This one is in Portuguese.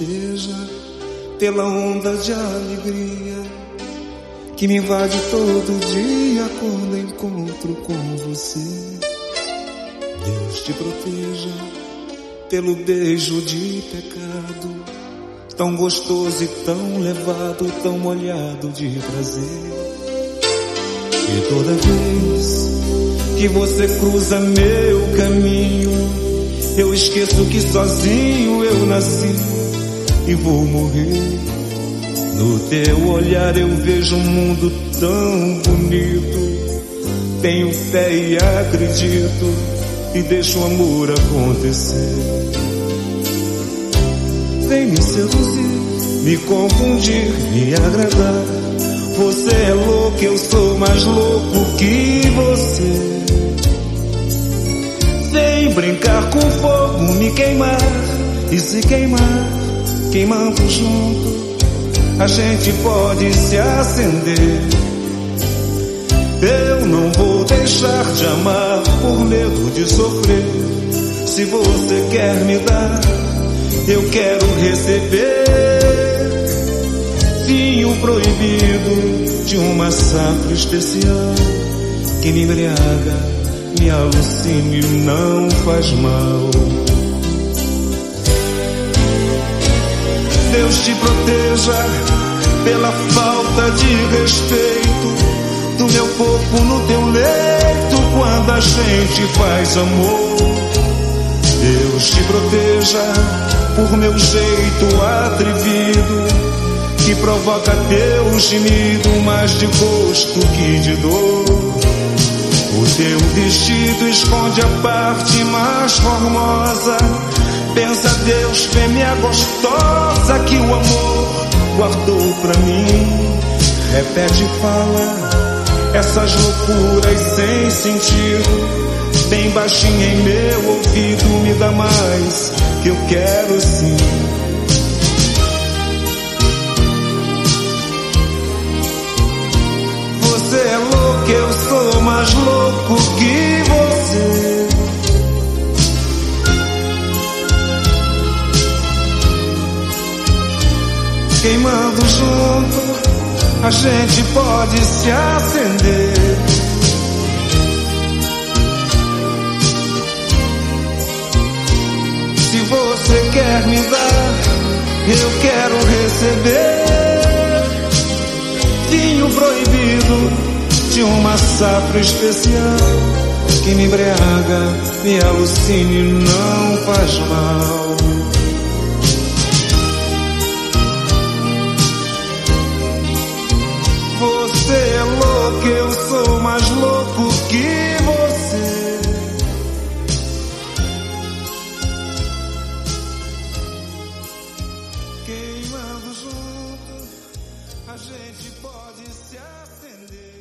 proteja pela onda de alegria que me invade todo dia quando encontro com você. Deus te proteja pelo beijo de pecado, tão gostoso e tão levado, tão molhado de prazer. E toda vez que você cruza meu caminho, eu esqueço que sozinho eu nasci e vou morrer. No teu olhar eu vejo um mundo tão bonito, tenho fé e acredito e deixo o amor acontecer. Vem me seduzir, me confundir, me agradar. Você é louco, eu sou mais louco que você. Vem brincar com fogo, me queimar, e se queimar, queimando junto, a gente pode se acender. Eu não vou deixar de amar por medo de sofrer. Se você quer me dar, eu quero receber. Vinho proibido de uma safra especial que me embriaga, me alucina e não faz mal. Deus te proteja pela falta de respeito do meu corpo no teu leito quando a gente faz amor. Deus te proteja por meu jeito atrevido que provoca teu gemido mais de gosto que de dor. O teu vestido esconde a parte mais formosa. Pensa Deus, fêmea gostosa que o amor guardou pra mim. Repete e fala essas loucuras sem sentido, bem baixinho em meu ouvido, me dá mais que eu quero sim. Você é louco, eu sou mais louco que você. Queimando junto, a gente pode se acender. Se você quer me dar, eu quero receber. Vinho proibido de uma safra especial que me embriaga, me alucina e não faz mal. Você é louco, eu sou mais louco que você. Queimando junto, a gente pode se acender.